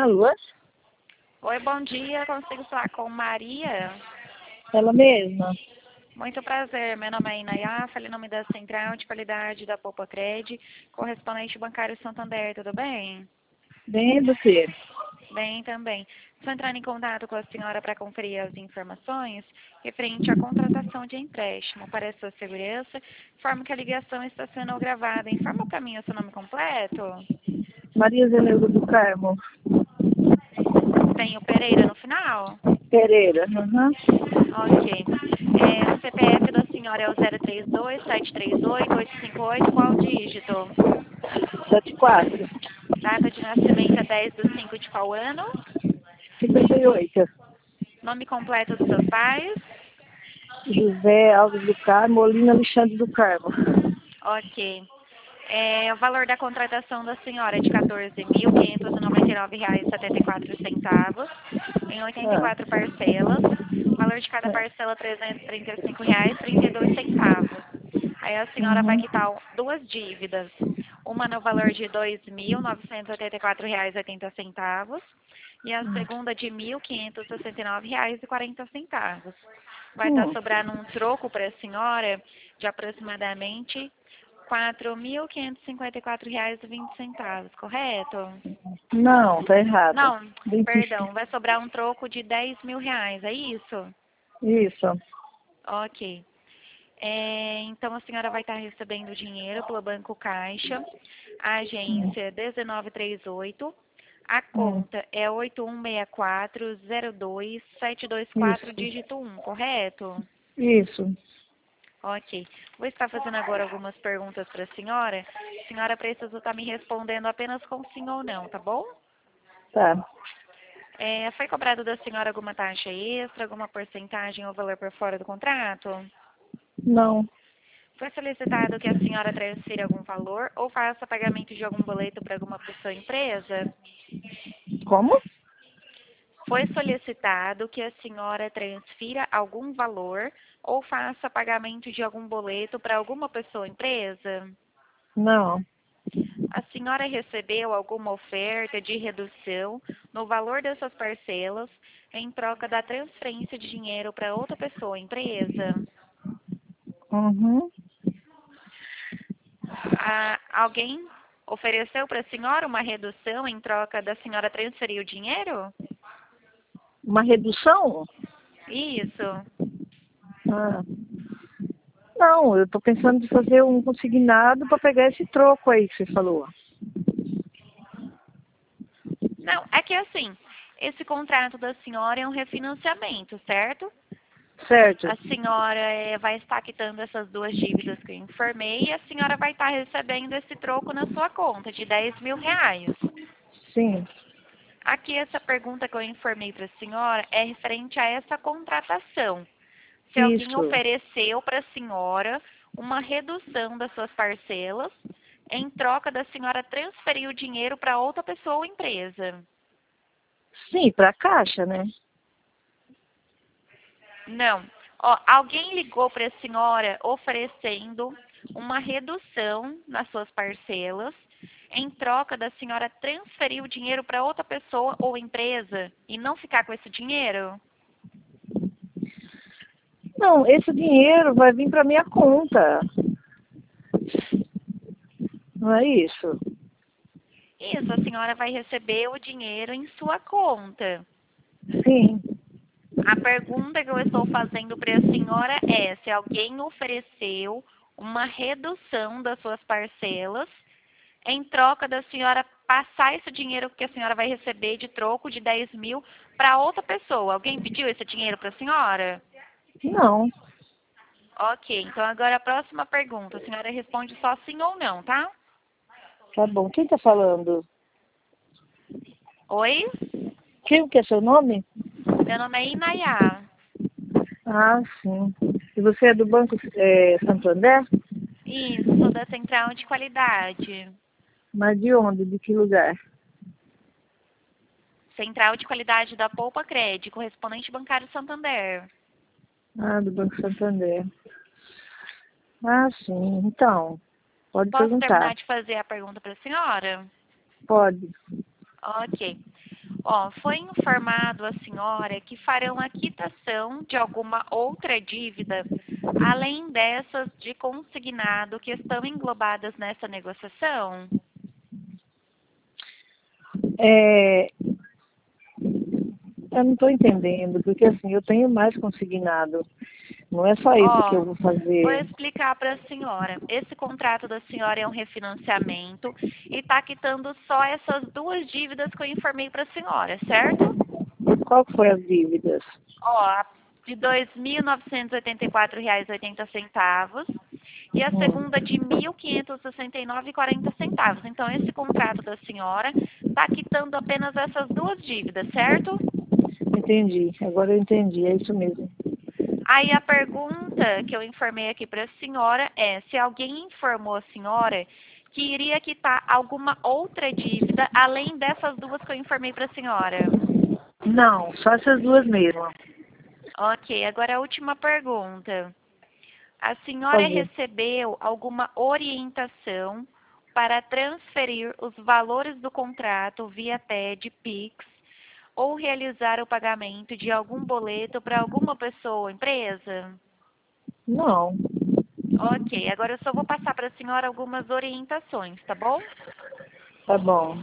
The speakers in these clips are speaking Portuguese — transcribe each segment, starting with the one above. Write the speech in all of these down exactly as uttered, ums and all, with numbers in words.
Alô? Oi, bom dia. Consigo falar com Maria? Ela mesma. Muito prazer. Meu nome é Inayá, falei em nome da Central de Qualidade da Poupa Cred, correspondente bancário Santander, tudo bem? Bem, você? Bem também. Estou entrando em contato com a senhora para conferir as informações referente à contratação de empréstimo para a sua segurança, informo que a ligação está sendo gravada. Informa para mim o seu nome completo. Maria Zeneuda do Carmo. Tem o Pereira no final? Pereira. Uhum. Ok. É, o C P F da senhora é o zero três dois, sete três oito, oito cinco oito, qual dígito? Sete quatro. Data de nascimento é dez de cinco de qual ano? cinquenta e oito. Nome completo dos seus pais? José Alves do Carmo, Molina Alexandre do Carmo. Ok. É, o valor da contratação da senhora é de quatorze mil quinhentos e noventa e nove reais e setenta e quatro centavos, em oitenta e Ah, quatro parcelas. O valor de cada parcela é trezentos e trinta e cinco reais e trinta e dois centavos. Aí a senhora vai uhum. quitar duas dívidas. Uma no valor de dois mil novecentos e oitenta e quatro reais e oitenta centavos e a segunda de mil quinhentos e sessenta e nove reais e quarenta centavos. Vai estar Hum. sobrando um troco para a senhora de aproximadamente quatro mil quinhentos e cinquenta e quatro reais e vinte centavos, correto? Não, tá errado. Não, Dentista. perdão, vai sobrar um troco de dez mil reais, é isso? Isso. Ok. É, então a senhora vai estar recebendo dinheiro pelo Banco Caixa, a Hum. agência dezenove trinta e oito, a Hum. conta é oito um seis quatro zero dois sete dois quatro, Isso. dígito um, correto? Isso. Ok. Vou estar fazendo agora algumas perguntas para a senhora. A senhora precisa estar me respondendo apenas com sim ou não, tá bom? Tá. É, foi cobrado da senhora alguma taxa extra, alguma porcentagem ou valor por fora do contrato? Não. Foi solicitado que a senhora transfira algum valor ou faça pagamento de algum boleto para alguma pessoa ou empresa? Como? Foi solicitado que a senhora transfira algum valor ou faça pagamento de algum boleto para alguma pessoa ou empresa? Não. A senhora recebeu alguma oferta de redução no valor das suas parcelas em troca da transferência de dinheiro para outra pessoa ou empresa? Uhum. A, alguém ofereceu para a senhora uma redução em troca da senhora transferir o dinheiro? Uma redução? Isso. Ah. Não, eu tô pensando em fazer um consignado para pegar esse troco aí que você falou. Não, é que assim, esse contrato da senhora é um refinanciamento, certo? Certo. A senhora eh, vai estar quitando essas duas dívidas que eu informei e a senhora vai estar recebendo esse troco na sua conta de dez mil reais. Sim. Aqui, essa pergunta que eu informei para a senhora é referente a essa contratação. Se alguém Isso. ofereceu para a senhora uma redução das suas parcelas em troca da senhora transferir o dinheiro para outra pessoa ou empresa. Sim, para a caixa, né? Não. Ó, alguém ligou para a senhora oferecendo uma redução nas suas parcelas em troca da senhora transferir o dinheiro para outra pessoa ou empresa e não ficar com esse dinheiro? Não, esse dinheiro vai vir para minha conta. Não é isso? Isso, a senhora vai receber o dinheiro em sua conta. Sim. A pergunta que eu estou fazendo para a senhora é se alguém ofereceu uma redução das suas parcelas em troca da senhora passar esse dinheiro que a senhora vai receber de troco de dez mil para outra pessoa. Alguém pediu esse dinheiro para a senhora? Não. Ok, então agora a próxima pergunta. A senhora responde só sim ou não, tá? Tá bom. Quem tá falando? Oi? Quem que é seu nome? Meu nome é Inayá. Ah, sim. E você é do Banco é, Santander? Isso, sou da Central de Qualidade. Mas de onde? De que lugar? Central de Qualidade da Poupa Cred, correspondente bancário Santander. Ah, do Banco Santander. Ah, sim. Então, pode Posso perguntar. terminar de fazer a pergunta para a senhora? Pode. Ok. Ó, foi informado a senhora que farão a quitação de alguma outra dívida, além dessas de consignado que estão englobadas nessa negociação? É, eu não estou entendendo, porque assim, eu tenho mais consignado. Não é só isso que Ó, eu vou vou fazer. explicar para a senhora. Esse contrato da senhora é um refinanciamento e está quitando só essas duas dívidas que eu informei para a senhora, certo? Qual que foi as dívidas? Ó, a de dois mil novecentos e oitenta e quatro reais e oitenta centavos e a Hum, segunda de mil quinhentos e sessenta e nove reais e quarenta centavos. Então, esse contrato da senhora está quitando apenas essas duas dívidas, certo? entendi. Agora eu entendi, é isso mesmo. Aí a pergunta que eu informei aqui para a senhora é se alguém informou a senhora que iria quitar alguma outra dívida além dessas duas que eu informei para a senhora. Não, só essas duas mesmo. Ok, agora a última pergunta. A senhora Fazer. recebeu alguma orientação para transferir os valores do contrato via T E D, Pix ou realizar o pagamento de algum boleto para alguma pessoa ou empresa? Não, Ok, agora eu só vou passar para a senhora algumas orientações, tá bom? tá bom.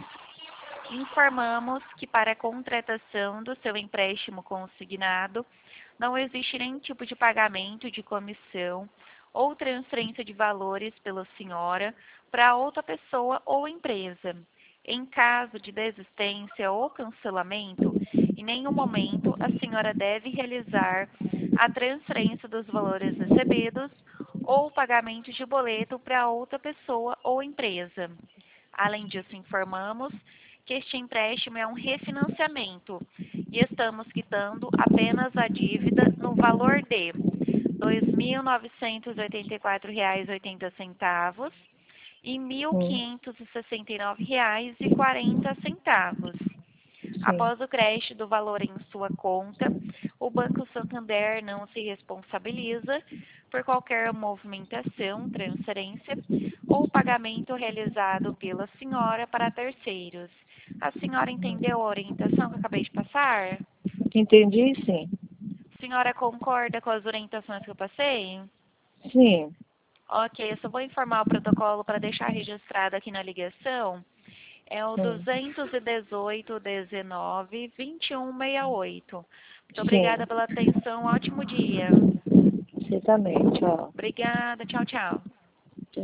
Informamos que para a contratação do seu empréstimo consignado não existe nenhum tipo de pagamento de comissão ou transferência de valores pela senhora para outra pessoa ou empresa. Em caso de desistência ou cancelamento, em nenhum momento a senhora deve realizar a transferência dos valores recebidos ou o pagamento de boleto para outra pessoa ou empresa. Além disso, informamos que este empréstimo é um refinanciamento e estamos quitando apenas a dívida no valor de dois mil novecentos e oitenta e quatro reais e oitenta centavos e mil Hum, quinhentos e sessenta e nove reais e quarenta centavos. sim. Após o crédito do valor em sua conta, o Banco Santander não se responsabiliza por qualquer movimentação, transferência ou pagamento realizado pela senhora para terceiros. A senhora entendeu a orientação que eu acabei de passar? Entendi, sim. A senhora concorda com as orientações que eu passei? Sim. Ok, eu só vou informar o protocolo para deixar registrado aqui na ligação. É o Hum, duzentos e dezoito, dezenove, vinte e um, sessenta e oito. Muito obrigada sim. pela atenção. Ótimo dia. Você também, tchau. Obrigada. Tchau, tchau.